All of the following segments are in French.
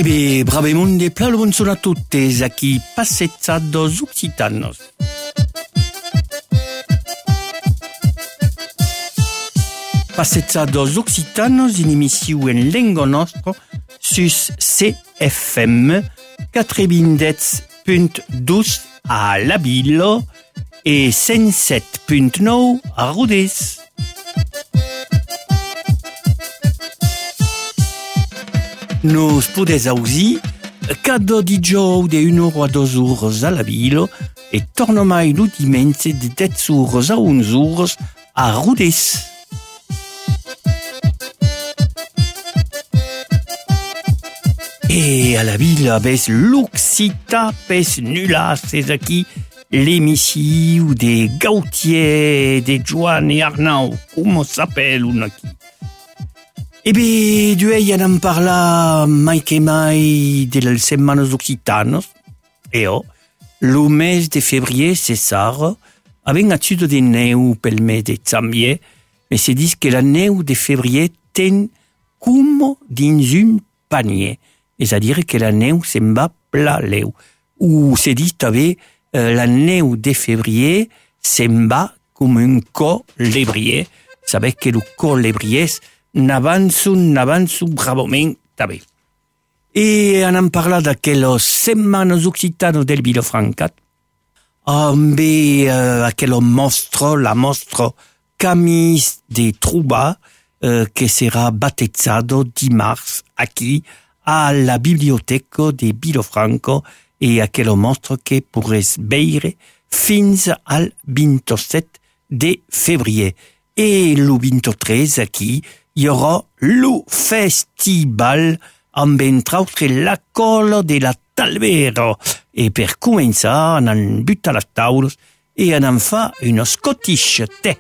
Ebe, bravemunde, plalo bonsono a tutte, aquí Passezzados Occitanos. Passezzados Occitanos, in émission en lengo nostro, sus CFM 90.12 a Labillo e 107.9 a Rodez. Nos podes ausi cada dijous de 1 ora a 2 horas a Labillo e torna mai lo dimense de 10 horas a 11 horas a Rodez. Et à la ville, avec l'Occita, pes nula, c'est aquí l'émission des Gautier, des Joan et Arnaud, comment s'appelle on aquí. Eh bien, du en en parla mai que mai de les semanas occitanos, et le mes de février, c'est ça, avec un tuto de neu pel mes de janvier, mais c'est dit que la neu de février ten comme dans un panier. C'est-à-dire que la neu se'n va pla leu. Ou c'est dit avec la neu de février se'n va comme un collébrier. Savez que le collébrier n'avance bravament també. Et on en parla d'aquelles setmanes occitanes del Vilafranca. Amb aquell mostre, la mostra Camis de Truba, que sera battezzado dimarts aquí a la biblioteca de Vilafranca e aquell mostre que pourrez veure fins al 27 de février. Et le 23 aquí hi haurà le festival amb entre altres la cola de la Talvera. E per començar, on butta les taules e on fa un Scottish té.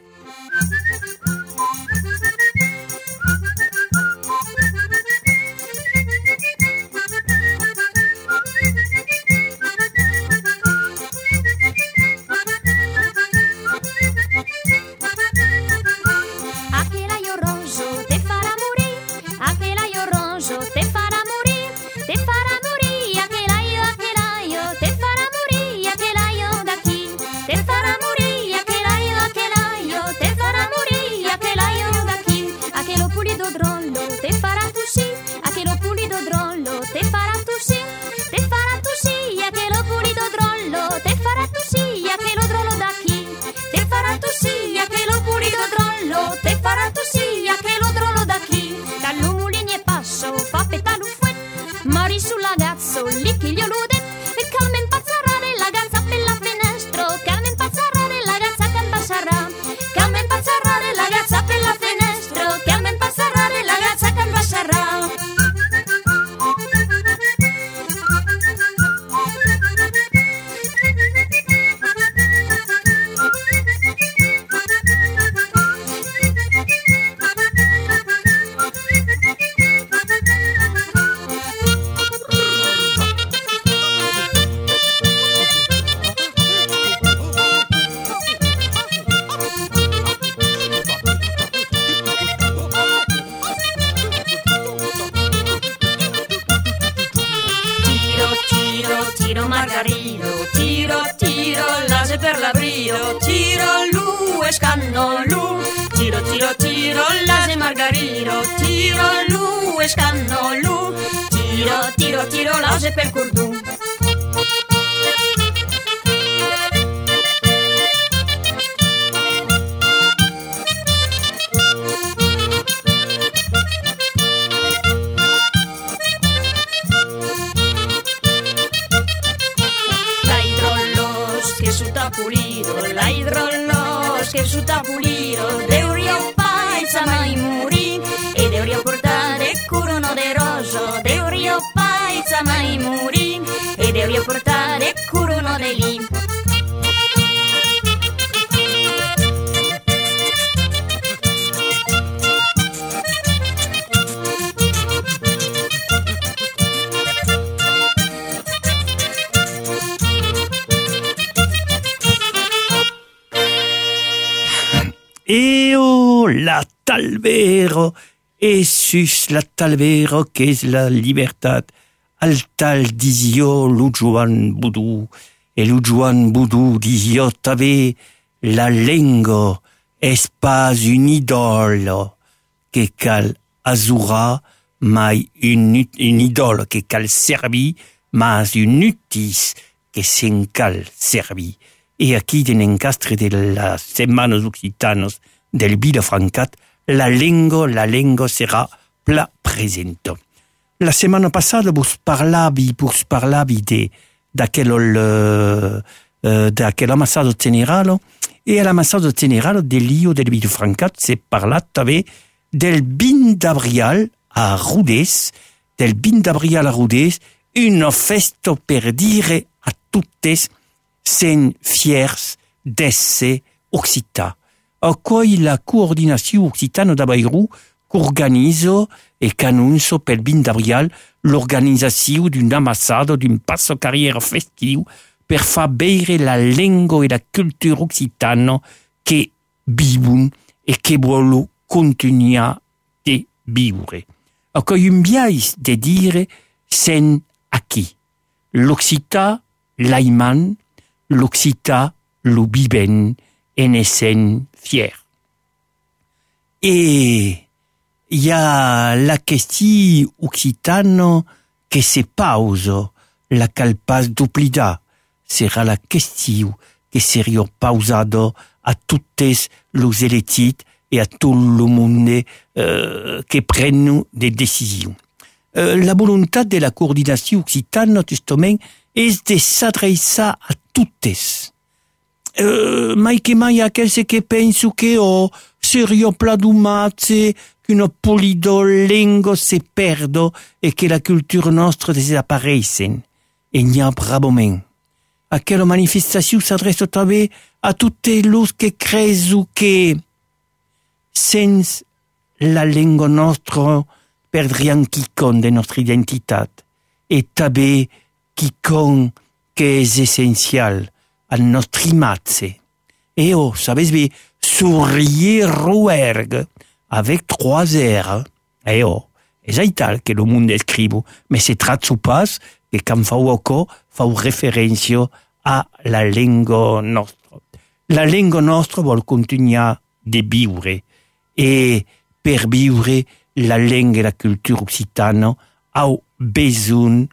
La Talvera, et sus la Talvera, que es la libertad. al tal disio lu Joan Boudou, e lu Joan Boudou disio tave la lengo es pas un idole che cal azura, mai un idole che cal servi, mas un utis che sen cal servi. E aquí en encastre de las semanas occitanos del Vilafrancat, la lengua sera pla presento. La setmana passada vos parlavi d'aquell ammassado generale, e all'ammassado generale dell'Io del Vilafrancat si è parlato també del 20 d'abril a Rodés, una festa per dire a tuttes sen fiers d'esse occità. Accueille la coordinació occitana de Bayrou qu'organisa e qu'annunça pel 20 d'abril l'organització d'un ammassado d'un passo carriera festiu per far veure la lengua e la cultura occitana che vivono e che vogliono continuare di vivere. Accueille un biais de dire sen aquí. L'occità l'aiman, l'occità lo viven e ne sen fier. E hi ha la qüestió occitana que se pausa, la cal pas d'oblidar. Serà la qüestió que seria pausada a totes los elegits e a tot el monde que prenen des décisions. La volontat de la coordinació occitana, justament, és de s'adreçar a totes. Mai que mai aquells que penso que seria pla d'umatge, qu'una polidolengua se perdo e que la cultura nostra desapareixen. E n'hi ha bravament. Aquella manifestació s'adreça també a tutti los que creso que sense la lengua nostra perdriam quicon de nostra identitat e també quicon que és essencial al nostre imatge. E sabes bé, sourire rouergue avec 3 R. E és aital que le monde escriu, mais se tratzo pas que quan fau referència a la lengua nostra. La lengua nostra vol continuar de viure, e per viure la lengua e la cultura occitana au besoin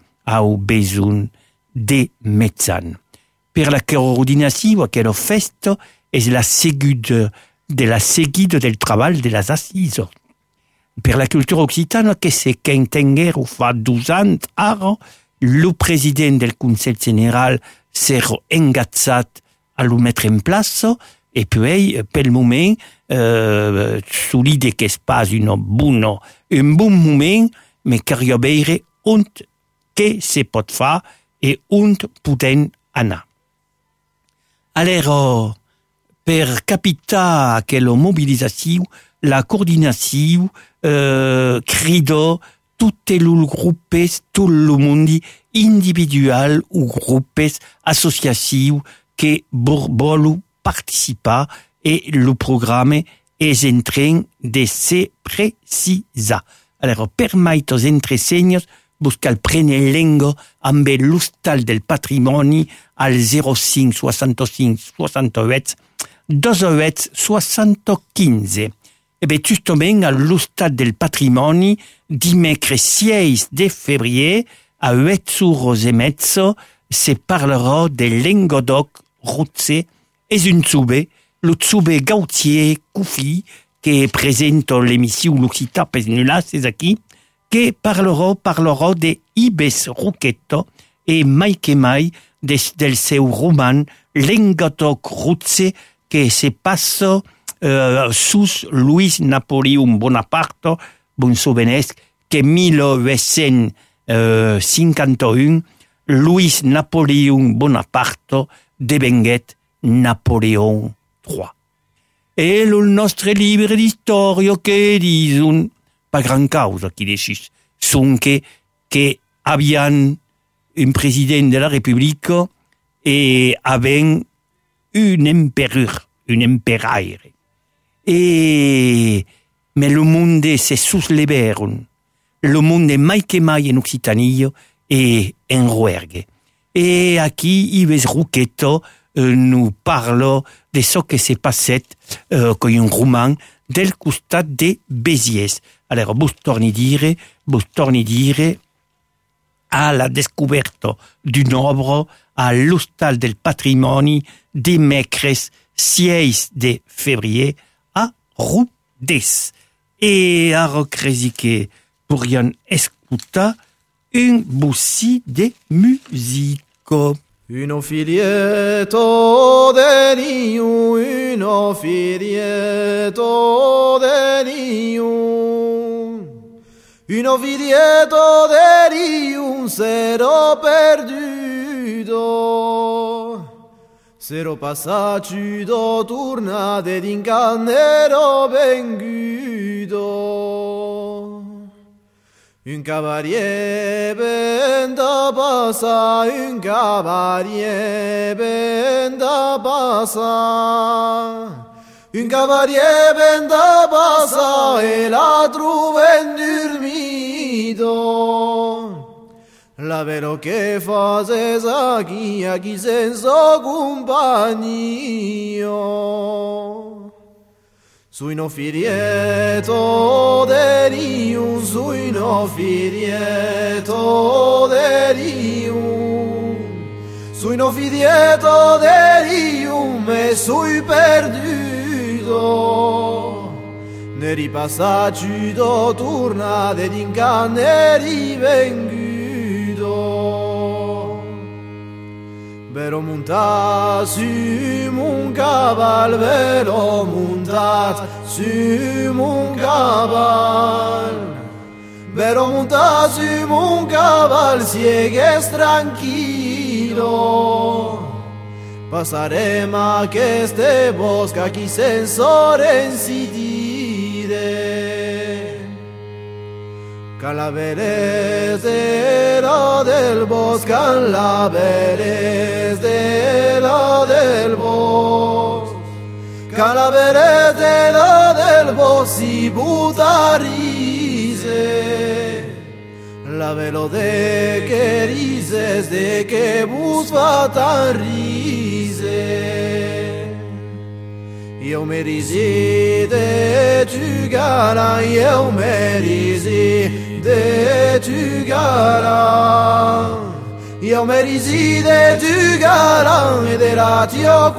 de mezzan. Per la coordinació aquella festa és la seguida del treball de les assises. Per la cultura occitana, que se qu'entenguero fa 2 anys ara, el president del Consell General s'è engatzat a lo mettre en plaça, e poi, pel moment, solide que es pas un bon moment, me caria veure on que se pot fer e on podem anar. Alors, per capitar aquella mobilització, la coordinació crida tutti els grups, tot el món individual o grups associatius que volen participar e el programa és en train de se precisar. Alors, per maites entresenyes, vos cal prendre lengua amb l'hostal del patrimoni al 05 65 68 28 75. E bé, justament, a l'hostal del patrimoni, dimecres 6 de febrer, a 8h30, se parlerà de l'engodoc rotse. És un tsube, lo tsube Gautier Koufi, que presenta l'émission L'Occità pes nulas, és aquí, que parlerà de Ibes Roqueta e mai que mai del seu roman L'engodoc rotse, que se passa sus Louis Napoleon Bonaparte, bon souvenesc que 1851 Louis Napoleon Bonaparte devenguet Napoleon III. E il nostre libri di storia che dicono, per gran causa chi decís, sono che abbiano un presidente della Repubblica e abbiano un empereur, un imperaire. Mais le monde se susleveron. Le monde mai que mai en Occitania et en Rouergue. Et aquí Ives Rouqueto nous parle de ce qui s'est passé con un roman del costat de Béziers. Alors, vos torni dire a la descoberta d'une obra a l'Hostal del Patrimoni dimecres 6 de février a Rodés. Et ara cresi que pourrions escutar un boussi de musica. Uno filietto de niu, uno filietto de niu. Uno filietto de niu, s'ero perduto. S'ero passato tornate d'incannero venguto. Un cavalier ben da passa, un cavalier ben da passa. Un cavalier ben da passa e la trova indormito. La vero che fase sa chi senso compagno. Sui no filieto de riu, sui no filieto de riu. Sui no filieto de riu, me sui perduto. Ne ripassaggi do tornate d'incanne rivenguto. Vero montat su mon caval, vero montat su mon caval. Vero montat su mon caval, siegues tranquilo. Pasarem aqueste bosc, aquí sensore insidire. Calaveres de la del bosque, calaveres de la del bosque, calaveres de la del bosque y butarise. La velo de que rises, de que bus fatarise. Eu me risi de tu galan, eu me risi de tu galan. Eu me risi de tu galan e della tio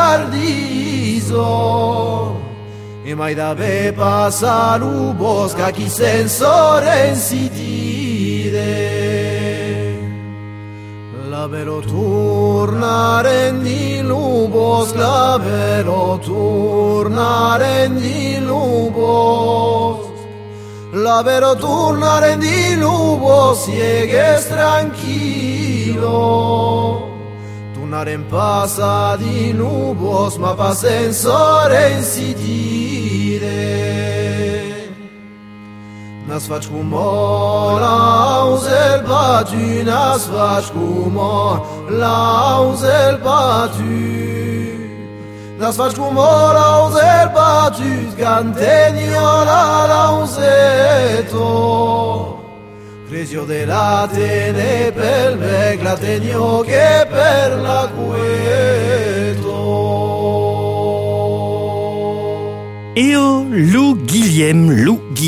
cudardiso. E mai da be passar o bosca chi sensore insitire. La vero tornare di lubos, la vero tornare di lubos. La vero tornare di lubos, siegues tranquilo. Tornare in passa di lubos, ma fa sensore insidire. Nas faci cum l'auzel batu, nas faci cum l'auzel batu. Nas faci cum l'auzel batu, cantenio la lauzeto. Cresio de la tene per bec, la tenio che per la cueto. Eo Lou Guillem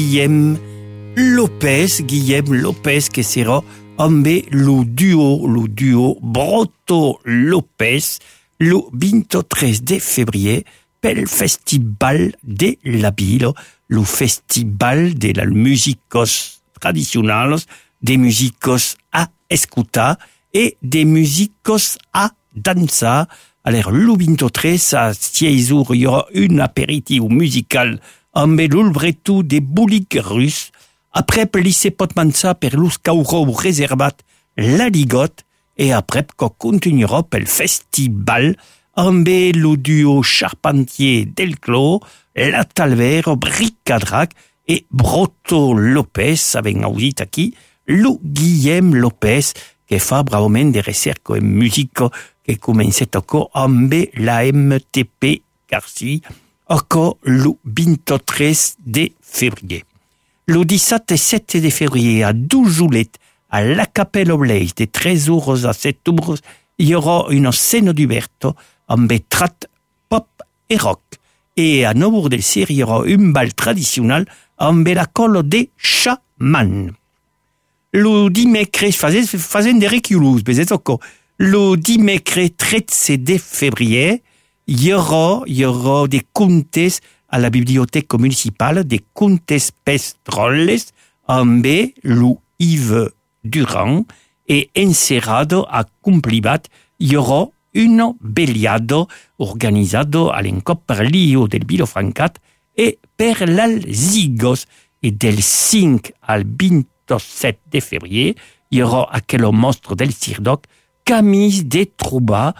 Lopez, che sera ambe lo duo Broto Lopez, lo 23 de février, pel festival de la Ville, lo festival de la musicos tradicionales, de musicos a escutar et de musicos a dansa. Alors, le 23 à 6 jours, il y aura un apéritif musical amb l'ulbretu de boulic russe. Après, plissé potmansa per l'us cauro reservat la ligote. Et après, qu'on continuera pel festival amb le duo Charpentier del Clos, la Talvero, Bricadrac et Broto Lopez, avec audit aquí, Lou Guillem Lopez, que fa bravament de recerco en musico, que comença toco amb la MTP Garci, encore le 23 de février. Le 17 et 7 de février, à Doujoulet, à la Capella Blaise, de 13 à 7 il y aura une scène d'ouverture amb trat pop et rock. Et à Neubourg del Cer, il y aura une bal traditionnelle amb la colle des chamans. Le dimecres, faisant des reculus, mais c'est encore. Le dimecres 13 de février, il y aura des contes à la bibliothèque municipale, des contes pestroles amb le Yves Durand, et encerrado a Cumplibat, il y aura une beliado organisado a l'encop per l'Io del Vilafrancat et per l'Alzigos. Et del 5 al 27 de février, il y aura aquel monstre del Cirdoc, Camille des Troubas,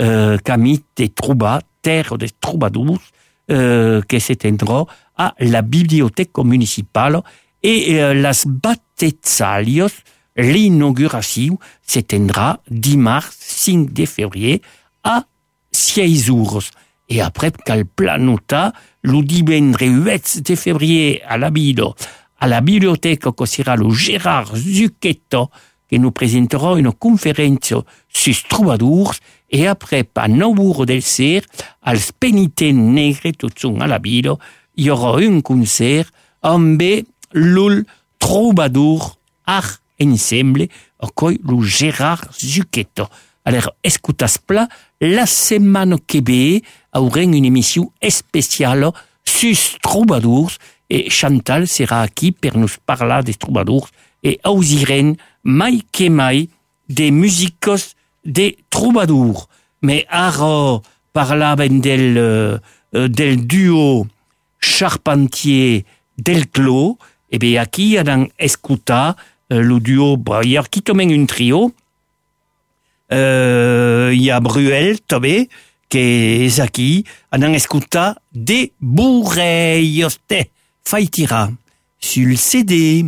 terre des troubadours, que s'étendra à la bibliothèque municipale et las Batetzalios, l'inauguration s'étendra dimanche 5 de février à 6 jours. Et après, qu'al planota, le dimanche 8 de février à la bibliothèque que sera le Gérard Zucchetto, qui nous présentera une conférence sur troubadours, et après, à Neubourg del Cer, al Penité Negre, tout son à la Bilo, il y aura un concert amb l'ul troubadour art ensemble, avec le Gérard Zucchetto. Alors, écoutez-pla, la semaine que ve, aura une émission spéciale sur troubadours, et Chantal sera ici pour nous parler des troubadours, et ausiren, mai que mai, des musicos des troubadours. Mais ara parlaven del duo Charpentier del Clos, et bien aquí on escuta le duo, qui tomen un trio, y a Bruel, també, que és aquí, on escuta des bourreilles, faitira, sur le CD.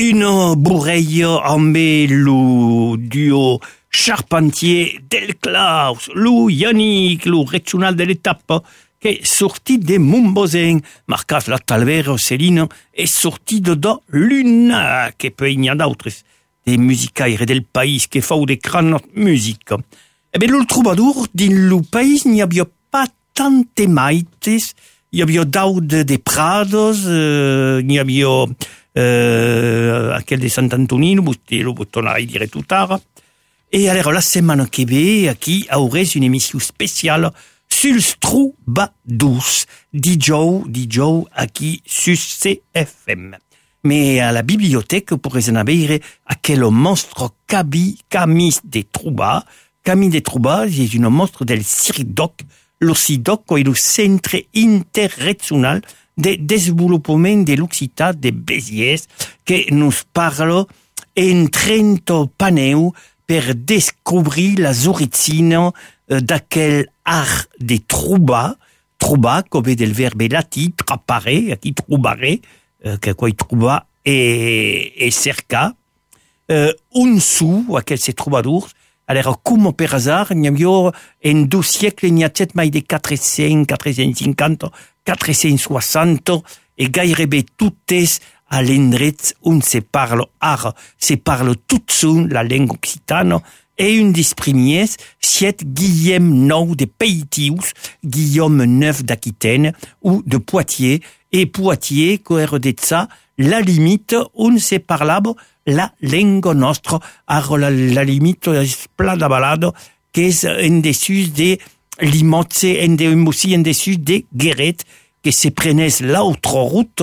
une bourreille amb le duo Charpentier del Klaus, le Yannick, le regional de l'étape, che è sortit de Montbosen, marcas la Talvero Céline, è sortit da Luna, che poi n'hi ha d'autres, des musicaires del país che fau de gran musica. E ben, le troubadour, din lo país n'hi havia pas tante maites, hi havia daud de Prados, n'hi havia aquel de Sant Antonino, lo tornaré dire tout tard. Et alors, la semaine qui ve, aquí aurez une émission spéciale sur troubadours, DJ aquí sur CFM. Mais à la bibliothèque, pourrez en avoir aquel monstre Camille de Trouba. Camille de Trouba, c'est une monstre del CIRDOC. Le CIRDOC est le Centre Interrégional de Développement de l'Occitan de Béziers, qui nous parle en 30 panneaux per descobrir les origines d'aquel art de trouba, come del verbe latin, trapare, aquí troubare, que quoi trouba et cerca, un sou, aquel se troubadours. Alors, comme per hasard, n'hi havia en 2 siècles, n'hi ha set mai de 400, 450, 460, et gairebé totes à l'endret on se parle art, se parle tout son la langue occitane, et une des premiers, c'est Guillaume IX de Peitius, Guillaume IX d'Aquitaine, ou de Poitiers, et Poitiers, qu'era de ça, la limite, on se parlava la langue nostra, la limite, plat de balade, qu'est en dessus de Limotze, aussi en dessus de Guéret, que se prenez l'autoroute,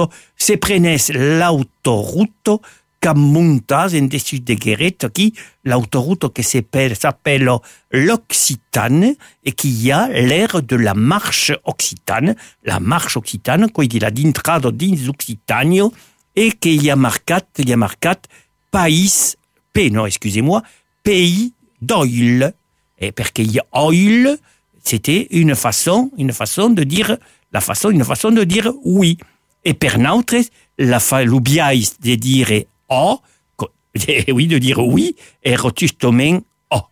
cap montas en dessus de Guéret, qui, l'autoroute qui s'appelle l'Occitane, et qui y a l'air de la marche occitane, qui dit la d'intrado dins Occitanio, et qui y a marcat, pays d'oil. Et parce qu'il y a oil, c'était une façon de dire oui. Et per nautres, l'ubiais de dire oui, de dire oui, et justement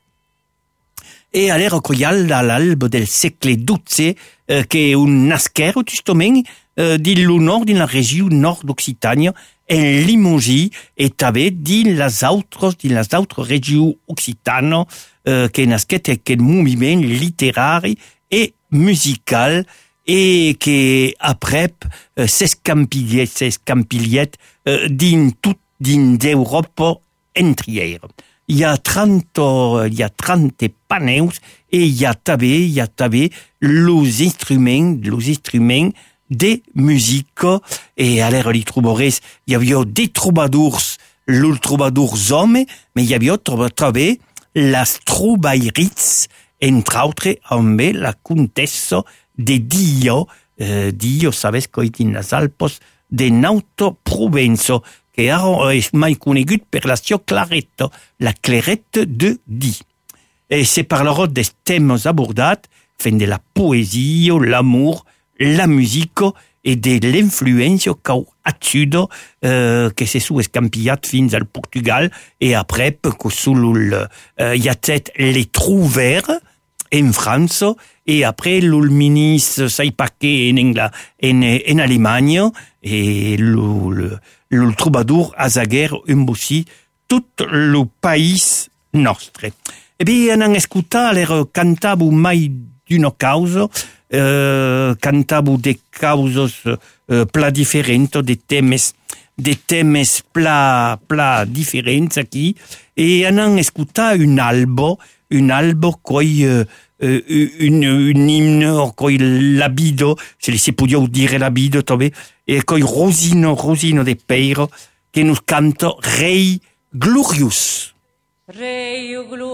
E all'era coial all'alba del secolo XII che un nasquero justement din lo nord, din la regió nord d'Occitània, en Limoges e també din las autres regió occitana que nasquet aquest moviment literari e musical e que aprèp s'escampilhet din d'Europa entièra. Il y a 30 panneaux et il y a també les instruments de musique. Et à l'ère, il y avait des troubadours, les troubadours hommes, mais il y avait també les troubaïrits, entre autres, amb la comtessa de Dio. Dio, sabes que est in les Alpes de Nauta Provença, que és mai conegut per la seva clareta, la clarette de Di. Et se parlerà des thèmes abordats, fent de la poesia, l'amour, la musique et de l'influència qu'a ajuda que se su escampillat fins al Portugal et après que sul hi ha les trouvères en France et après le ministre Saipaquet en Allemagne et le troubadour Azaguer aussi tout le pays nostre. E bien, en escutar cantavo mai d'una causa, cantavo de causes pla diferents, de temes pla diferents aquí, e en escutar un albo coi un himne, coi l'abido, se li se podia dire l'abido també, e coi Rosino de Peiro, que nos canta Rei Glorious. Rei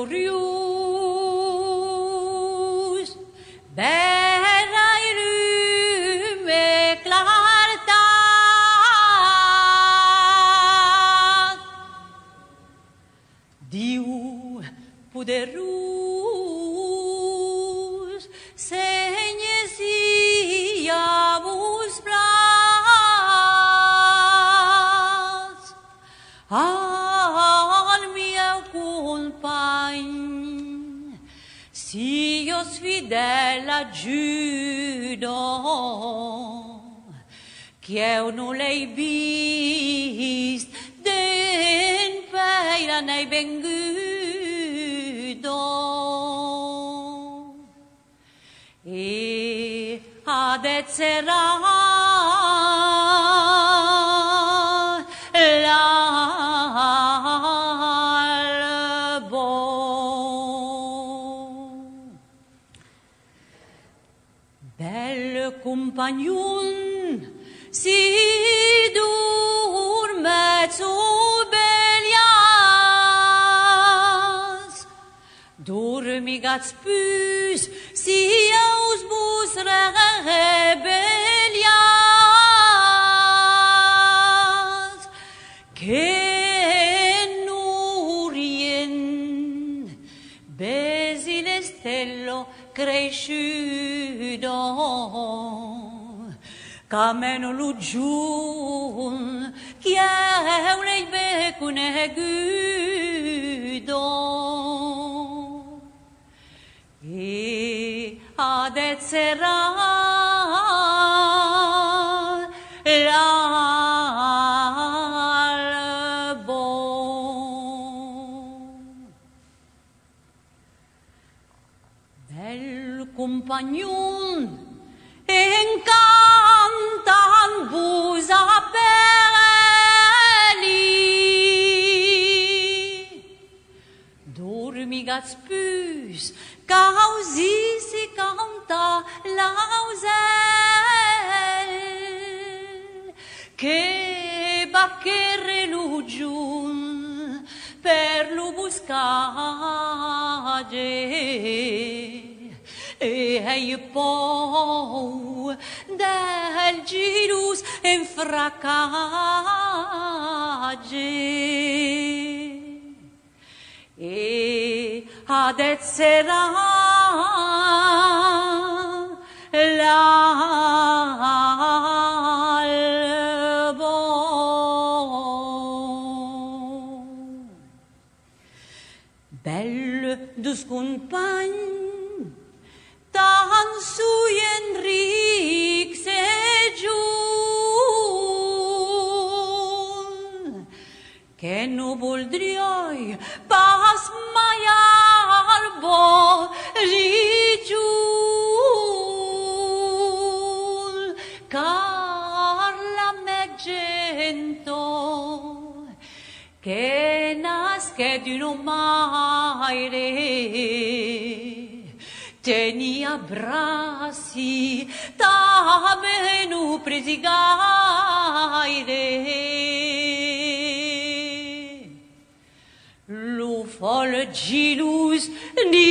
glorious, bella lume clartat, Diu poderós, segnes i avus blas, al meu company, si jo fidel ajudo, que eu não l'hai vist den peira n'hai vengudo. E adet serà l'albo. Bel compagnon, si dormeți obeliați, dormigați pus, si aus bus rebeliați, che nurien besile stello cresciuto, Cameno luggiun, chi è un ei becune guido. E adet serà l'albo. Bel compagnon, encantan vos appelli, dormigați pus, causi si canta l'ausel, che baccherre lugiun per lo buscage. E ei pou del girus en fracage. E adet serà l'albo. Bel dus compagni, tan su Enric se giun, che nu voldrioi pas mai albo rigiun, car la meggento che nasce di un maire tenia brasi tamenu presigaire, lo fol gilus ni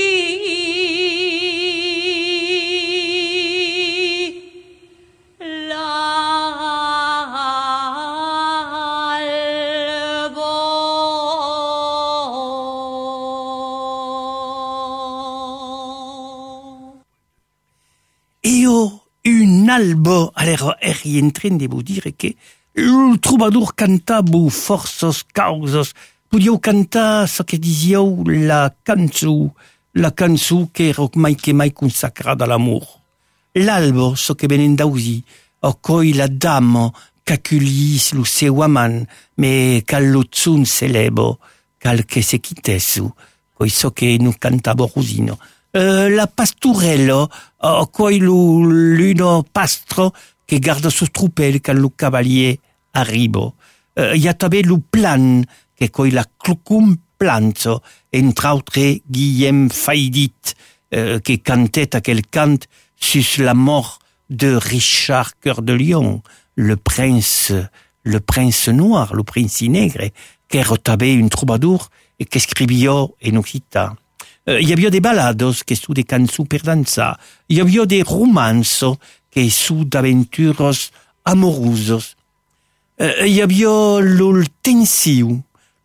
albo, alors rientren de vous dire que le troubadour canta bu forços causos, podiau cantar ce que disiau la cançó que era mai que mai consacrada a l'amour. L'albo, ce que venen dausi, o coi la dama qu'acullis lo seu amant, me cal lo zun celebo, cal que se quitessu, coi so que nu cantavo Rosino. La pasturello, coi l'uno pastro che guarda sus trupel cal lo cavalier arribo. Y ha també lo plan, che coi la clucum planzo, entre autres Guillaume Faidit, che cantet aquel cant sus la mort de Richard Cœur de Lion, le prince noir, le prince negre, qu'era també un troubadour et qu'escrivio en occitan. Hi havia des balados que su de cançons per dansar. Hi havia des romances que su d'aventuros amorosos. Hi havia l'ultensiu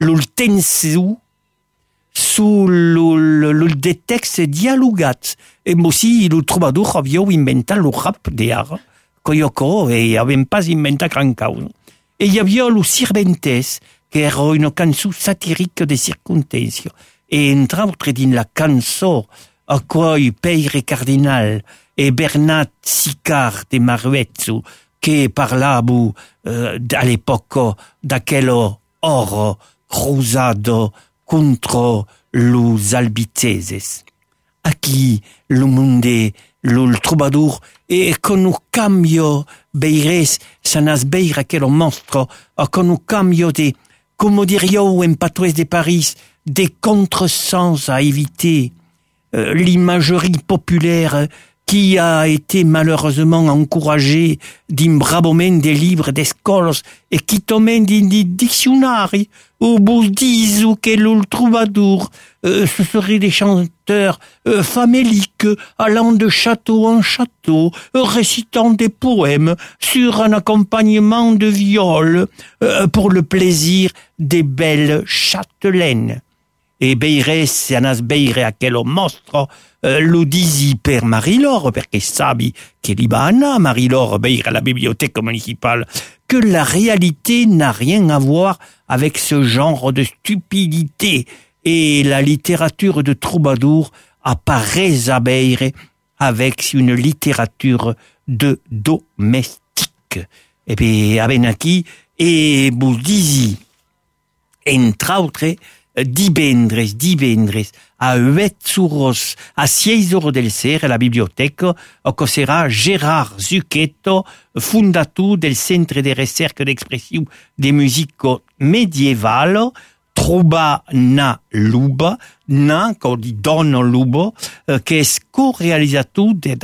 su de textes dialogats. E aussi lo troubadour havia inventat lo rap de ara, coioco, e havem pas inventat gran causa. E hi havia los sirventes qu'era une cançó satirique de circonstances. Et entre autres din la cançó a quai Peire Cardinal et Bernat Sicard de Maruezzo, che parlavo à l'époque d'aquello oro rosado contro los albiceses. Aquí lo monde, il troubadour, e con un cambio beires, sanas beira aquello mostro, con un cambio de, como dirio en patois de Paris, des contresens à éviter. L'imagerie populaire qui a été malheureusement encouragée d'un braboment des livres d'escoles et qui tomen d'un dictionnaire où vous disent que le troubadour ce serait des chanteurs faméliques allant de château en château, récitant des poèmes sur un accompagnement de viol pour le plaisir des belles châtelaines. E beire se anas beire aquello mostro lo disi per Marie-Laure, perché sabi che li va anar Marie-Laure beire à la bibliothèque municipale, que la réalité n'a rien à voir avec ce genre de stupidité, et la littérature de troubadour apparaît à beire avec une littérature de domestique. Et puis, abenaki, et vous disi, entre autres, divendres, a 8 a 6 del sera alla biblioteca, que sarà Gérard Zucchetto, fondateur del Centre de Recerche d'Expression de Musique Medievale, Troba na Luba, qu'on dit Don Lubo, che è co-realizzato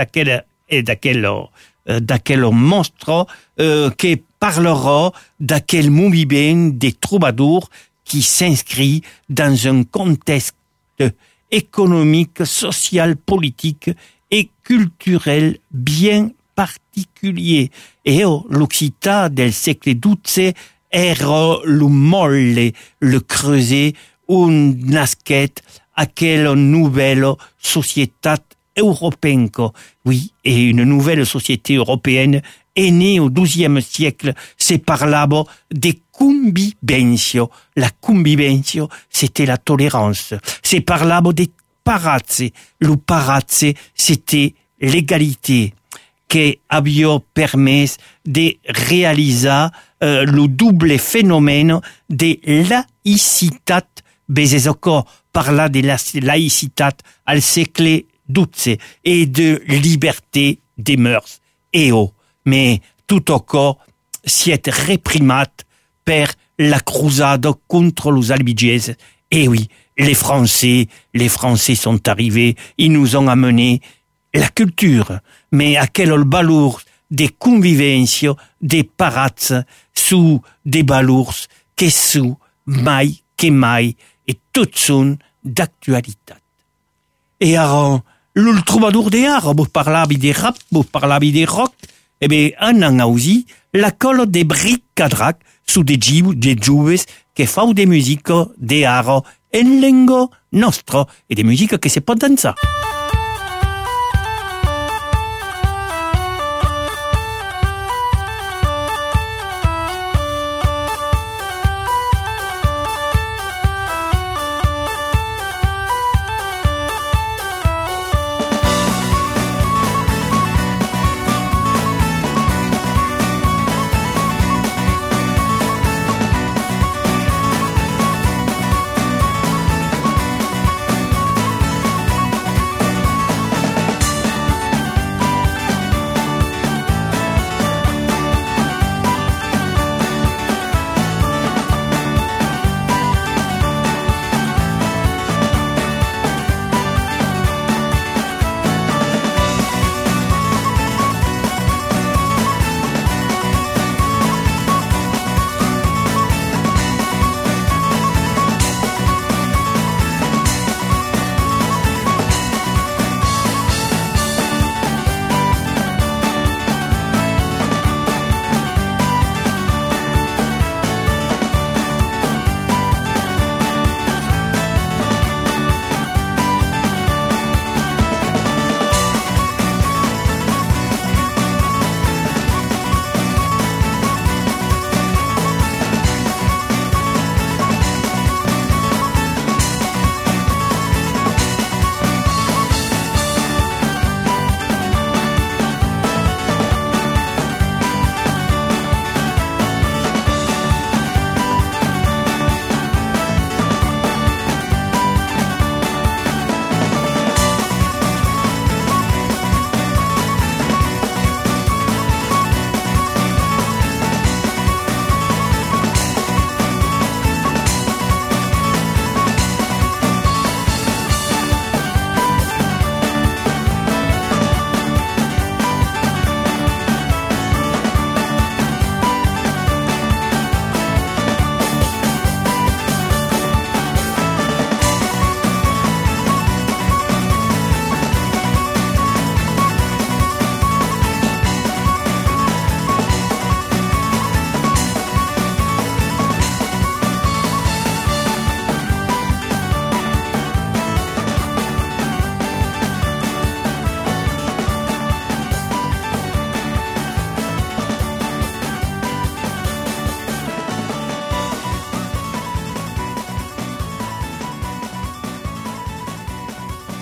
d'aquel monstre che parlerà d'aquel moviment des troubadours qui s'inscrit dans un contexte économique, social, politique et culturel bien particulier. Et l'Occitan del segle XII era le molle, le creuset, on nasquet aquella nouvelle société européenne. Oui, et une nouvelle société européenne est née au XIIe siècle. C'est parlavo de convivencio. La convivencio, c'était la tolérance. C'est parlavo de parazze. Le parazze, c'était l'égalité qui avait permis de réaliser le double phénomène de laïcité. Bezesoko parla de la laïcité al siècle XII et de liberté des mœurs. Mais tout au cas, siet réprimat per la crusade contre les albiges. Et oui, les Français sont arrivés, ils nous ont amené la culture, mais à quel balours de convivencio, des parats sous des balours que sous mai, et tout son d'actualité. Et alors, le troubadour des arts, vous parlez des rap, vous parlez des rock, eh bien, on a aussi la colle des bric-à-drac sous des joues qui font des musiques des arts en langue nostra et des musiques qui se peuvent danser.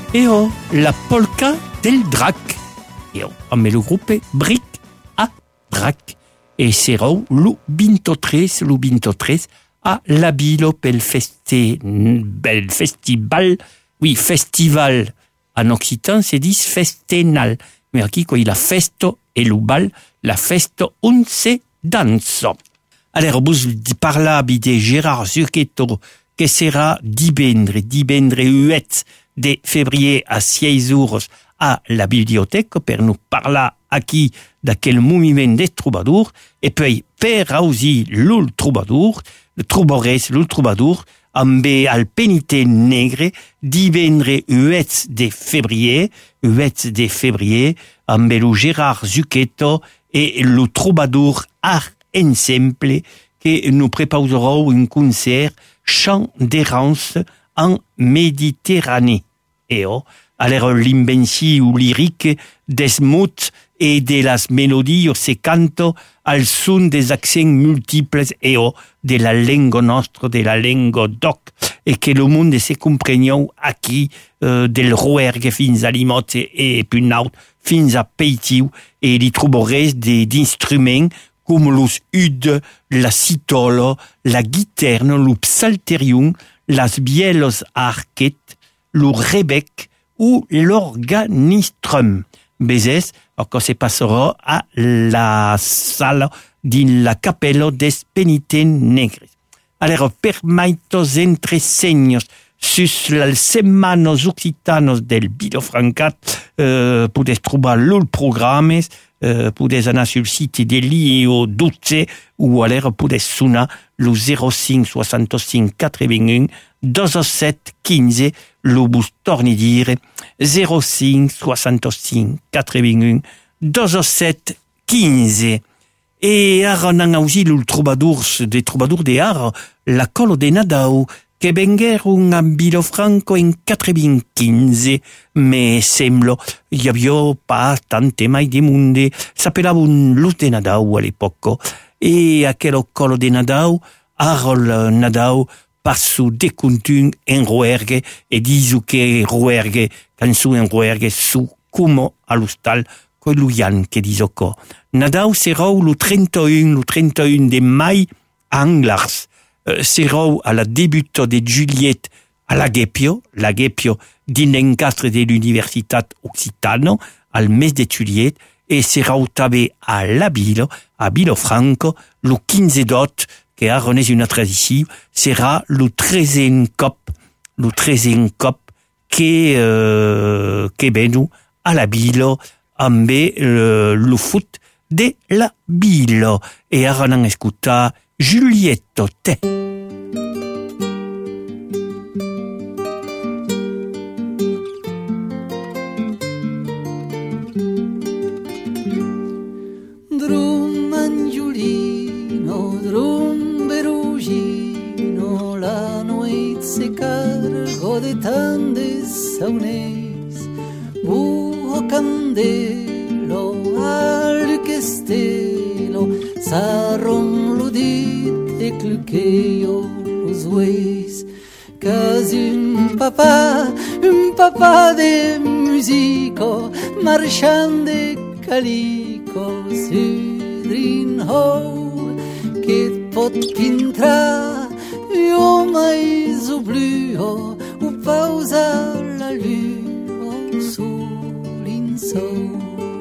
et la polka del drac. Et amb el grup Bric a Drac. Et serà lo 23 a la Bilo pel festival. Oui, festival. En occitan se dit festenal. Mais aquí, quoi, la festo et le bal, la festo on se danso. Alors, vous parlavi de Gérard Zucchetto, que sera divendre 8 de février à 6 heures à la bibliothèque per nous parler aquí d'aquel moviment des troubadours et puis per aussi le troubadour amb al penité negre divendre 8 de février amb le Gérard Zucchetto et le troubadour art ensemble que nous préparerons un concert chant d'errance en Méditerranée. Et alors l'invention lyrique des mots et de las mélodies se canto al son des accents multiples et de la langue nostra, de la langue doc, et que le monde se comprenions aquí del Rouergue fins a Limot et Punaut, fins a Peitiu, et li trobarez d'instruments comme los ud, la citolo, la guitare, le psalterium, las bielos arquet, le rebec ou l'organistrum. Bezes, que se passera a la sala din la capello des penitents negres. Alors, permaitos entreseños sus las semanas occitanos del Vilafranca, pudes trobar los programes, pudes anar sur le site de l'IO 12 ou alors pudes sonar le 05 65 81 27 15, lo bus torni dire 05 65 81 27 15. Et ara n'an aussi le troubadour de ara, la colo de Nadao, que vengueron a Vilafranca en 95, mais sembla, y havia pas tante mai de monde, s'appelaven los de Nadao a l'époque, et aquel colo de Nadao, ara Nadao, passo de contun en Rouergue, et diso que Rouergue, cançó en Rouergue, su como a l'hostal, coi Luian que diso co. Nadao serau lo 31 de mai a Anglars, serau a la debuto de Juliette a la Gepio din l'encastre de l'Universitat Occitano, al mes de Juliette, et serau també a la Bilo, a Vilafranca, lo 15 d'ot, que ara n'és una tradició, serà lo 13 cop que venu a la Bilo amb lo foot de la Bilo. E ara n'an escutat Julietto te. Drum Angiolino, drum Perugino, la noit se cargo de tant de sauners, buho candelo, al castello, s'arrom l'udit e cluqueio los ueis, cas un papa de musico, marchand de calico, sudrin ho, que et pot pintra, io mai zubluo, u pausa la luo sull'insou.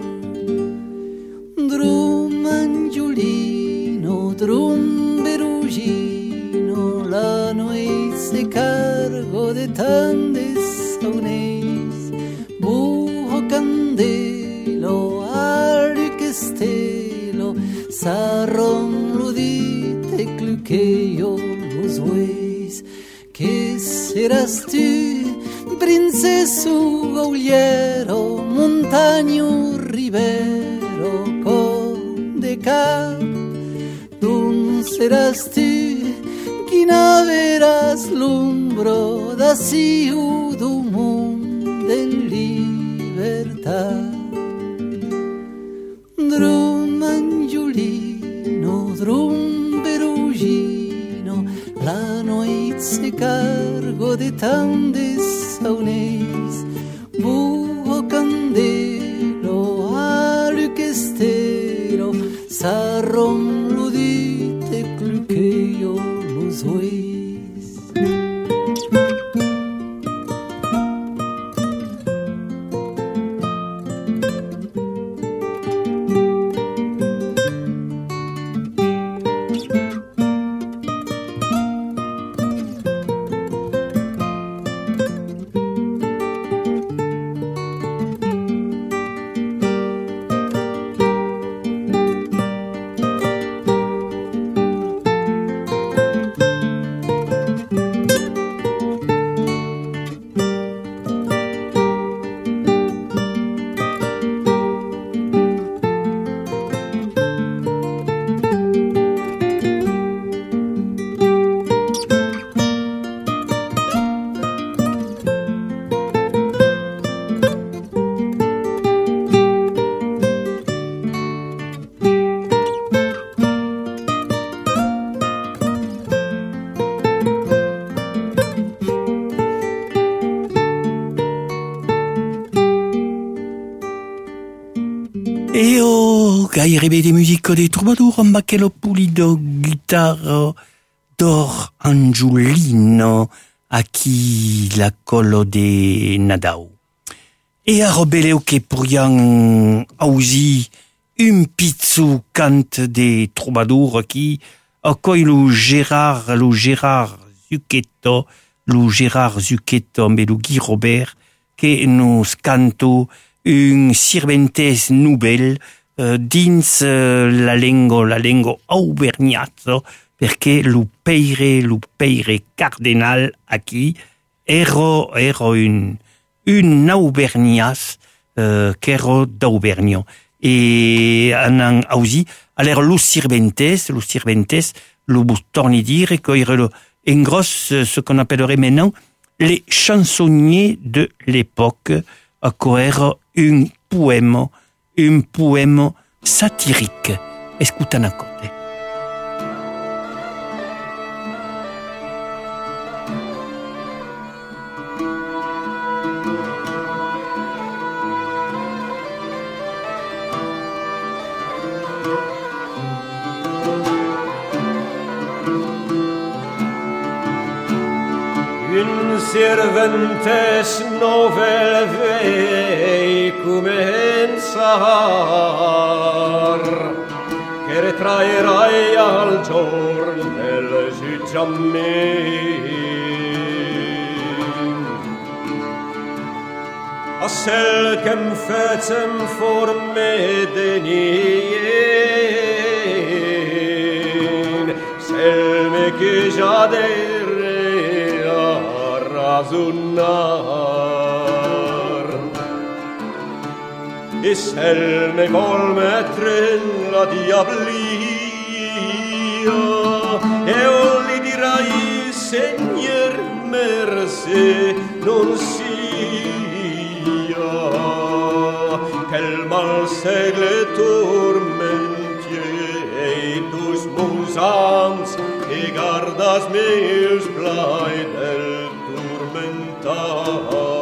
Drum Angiolino, drum Perugino, la noit se cargo de tant de sauneis, buho candelo, al castello, s'arrom l'udit e cluqueio los ueis. Que seràs tu, princeso gauliero, montagno ribero, conde cap? D'on seràs tu, qui naveràs l'ombro d'ací o d'un món de llibertat? Drum Angiolino, drum Perugino, la noit se cargo de tant de sauneis, pensaron lo dite que yo los oí. Gairebé des musiques des troubadours, Machello Pulido, guitare d'or Angiolino, a qui la colo de Nadao. Et a robeleo che pourrian ausi un pizzu cant des troubadours qui a coi lo Gérard Zucchetto, mais lo Guy Robert, que nos canto un sirventes nouvelle dins la lingua auvergnazzo, perché lo peire cardinal aquí ero un auvergnaz qu'ero d'Auvergne. E anan ausi, alors lo sirventes, lo torni dire qu'ero en gros ce qu'on appellerait maintenant les chansonniers de l'époque, qu'ero un poème satirique. Escutan a côté. Une serventes novel vei comenzar, che ritraerai al giorno del giudicament. A cel che m'fecem forme denien, cel me che già razonar, e cel me vol mettere in la diablia, e o li dirai Seigneur mercé non sia, che il mal segle tormentier dus musans e gardas meus plai del tormentans.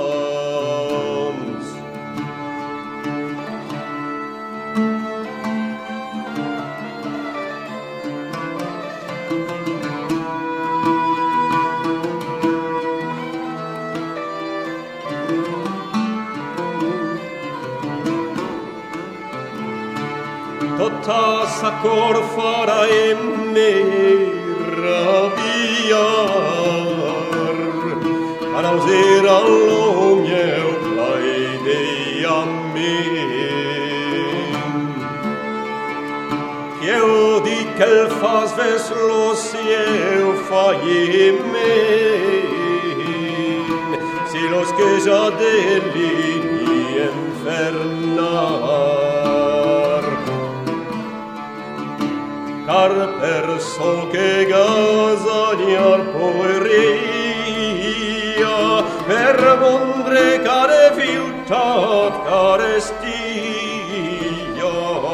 Tota sa cor farai me rabiar, a nauser allo meu plai dei amin. Io di quel fas ves lo sieu fai men, si los que ja delini infernar. Car perso che gasaniar poeria, per mondre care fiutat carestia,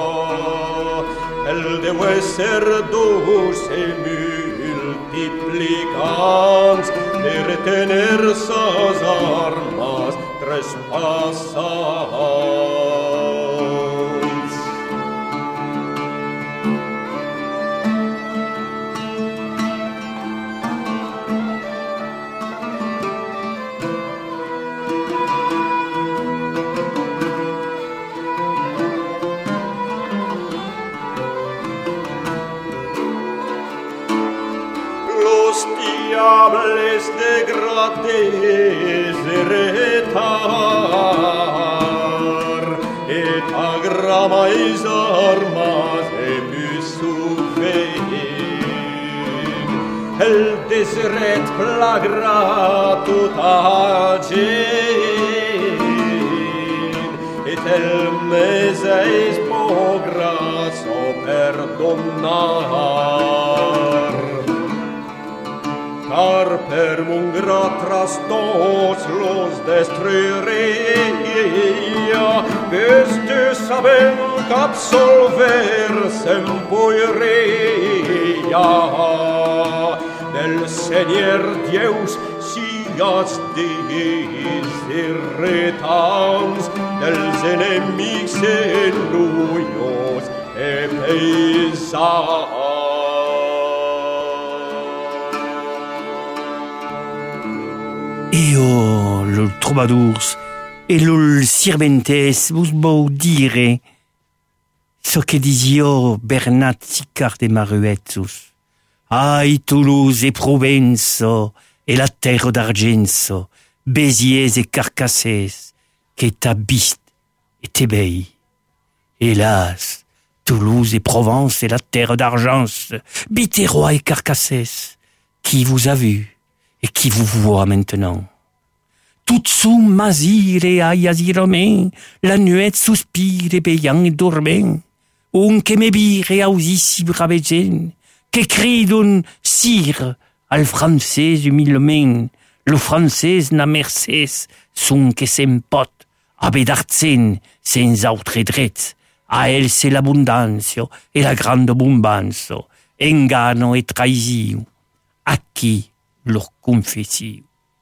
el deu esser dus e multiplicans, per tener sas armas trespassans. miserables dégradés et retards, et agramais armas et musufeim, el deseret plagra tota gent, et el meseis pogras o perdonar. Car per mungra tras tots los destruiria, este sabent absolver s'empoiria. Del Seigneur Dieus sigas dins i retants, dels enemics ennuios e pesants. Io, le troubadours e le sirventes vos vau dire so che disio Bernat Sicard de Maruetzus. Ai Toulouse e Provenço e la terre d'Argenso, Béziers et Carcassès, que t'habite et t'ébéis. Hélas, Toulouse et Provence et la terre d'Argence, Biterrois et Carcassès, qui vous a vu et qui vous voit maintenant. Tout sous masir et ayazirome, la nuette soupire et payant et dormant, un que m'ébire et ausissi bravegen, que crie d'un sire al français humilment, le français n'a mercès, son que s'empot, abedartzen, sans autre drets, a elle c'est l'abondance et la grande bombance, engano et trahison, à qui leur confession.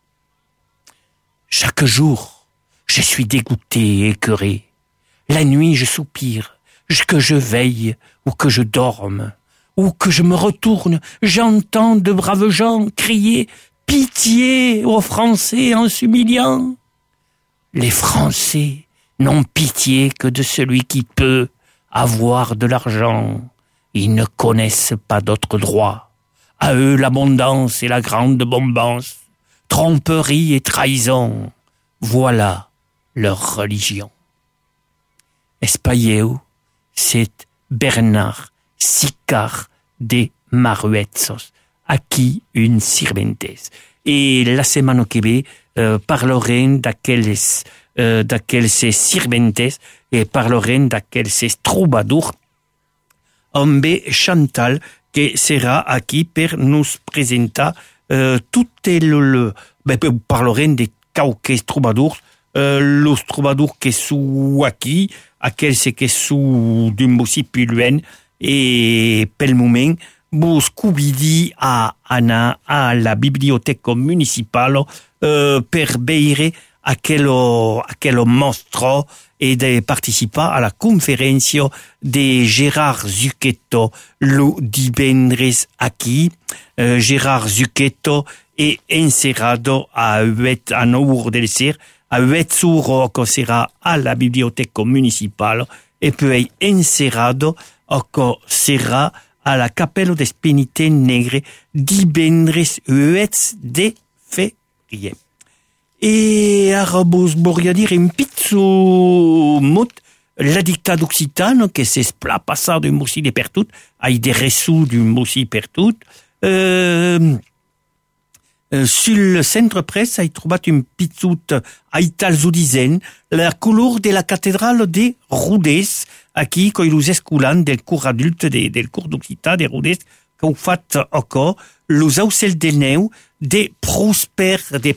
Chaque jour, je suis dégoûté et écœuré. La nuit, je soupire, que je veille ou que je dorme, ou que je me retourne, j'entends de braves gens crier « Pitié aux Français en s'humiliant !» Les Français n'ont pitié que de celui qui peut avoir de l'argent. Ils ne connaissent pas d'autres droits. À eux l'abondance et la grande bombance, tromperie et trahison, voilà leur religion. Espaieu, c'est Bernard Sicard de Maruetsos, à qui une sirventes. Et la semaine que ve parlerem d'aquelles ces sirventes et parlerem d'aquelles ces troubadours amb Chantal, que sera aquí per nous presentar tout le parlerem de quauques troubadours, los troubadours que sont aquí, aquells que sont d'un bossi plus loin, et pel moment vos convidi a anar a la biblioteca municipal per veure aquel mostre et de participer à la conférence de Gérard Zucchetto le divendres aquí. Gérard Zucchetto est encerrado a 9 del ser, a 8 jours que sera a la biblioteca municipal et puis encerrado que sera a la Capella des Penitents Negres divendres 8 de février. Et ara vos volia dir un pizzo mot la dicta d'Occitane que s'espla passar d'un mossi de pertut, ai de ressous d'un mossi pertut. Sur le centre presse ai trobat un pizzut aital zodizen la couleur de la cathédrale de Rodez, aquí coi los escolans del cours adulte del cours d'Occità de Rodez que ho fat encore los aucels de neu de Prosper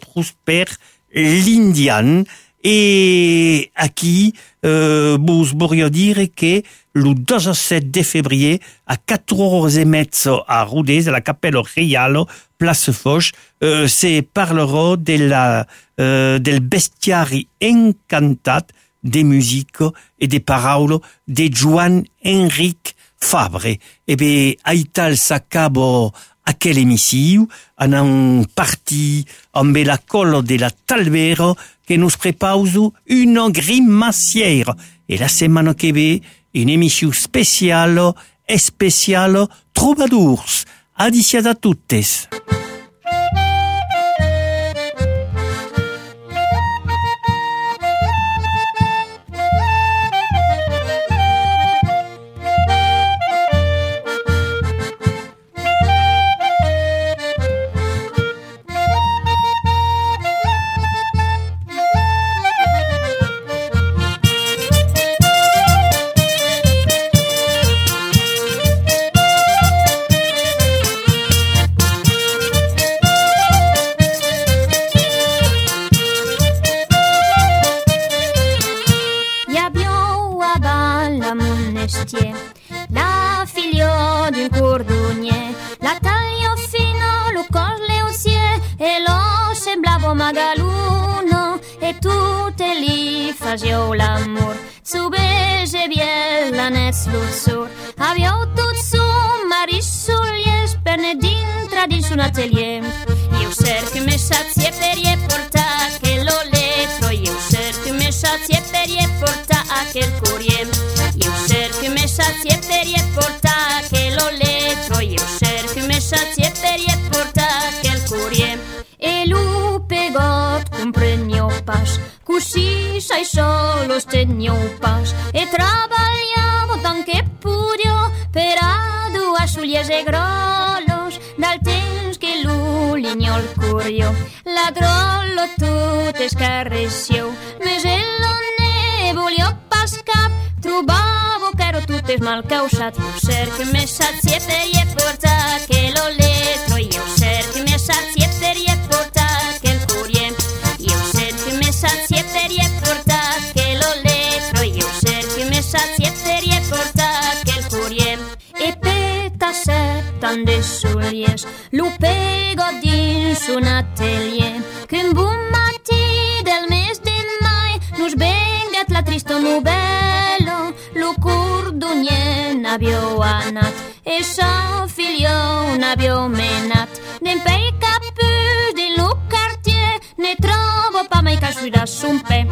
l'Indian. Et aquí vos volia dire que le 17 de février à 4h30 à Rodez, à la Capella Reial, Place Foch, se parlera del bestiari encantat de musique et de paraules de Joan Enric Fabre. E bé, aital s'acabo aquel émission, en un parti amb la colle de la Talvera que nous prepause une grimacière. Et la semaine que ve, une émission spéciale troubadours. Adiciat a toutes. magaluno e tutte li facevo l'amor. Su bege biela net lutsur, avevo tot su marissulies per ne dintra dins un atelier. Io cerco me sazie per je porta che lo letro, io cerco me sazie per je porta che il curie. Io cerco me sazie per je porta che lo letro, io cerco me sazie per je porta che il curie. E lupe got comprenio pas, così sai solo stegno pas. E trabalhavo tant che pudio per adua suglies e grollos, dal temps che l'uligno il curio, la drollo tutte scarressiu, mes ello ne voglio pas cap, trobavo che ero tutte mal causat. Io cerco me sazie per je porta che lo letro, io cerco me sazie per je porta che il curie. Io cerco me sazie per je porta che lo letro, io cerco me sazie per je porta che il curie. E peta settan de sulies, lo pego dins un atelier, che un buon matti del mes de mai nos vengat la trista novella, lo cordonier n'abbiò anat e sa figlio n'abbiò menat. Den pei capus din lo quartier ne trovo pas mai casu da sumpe.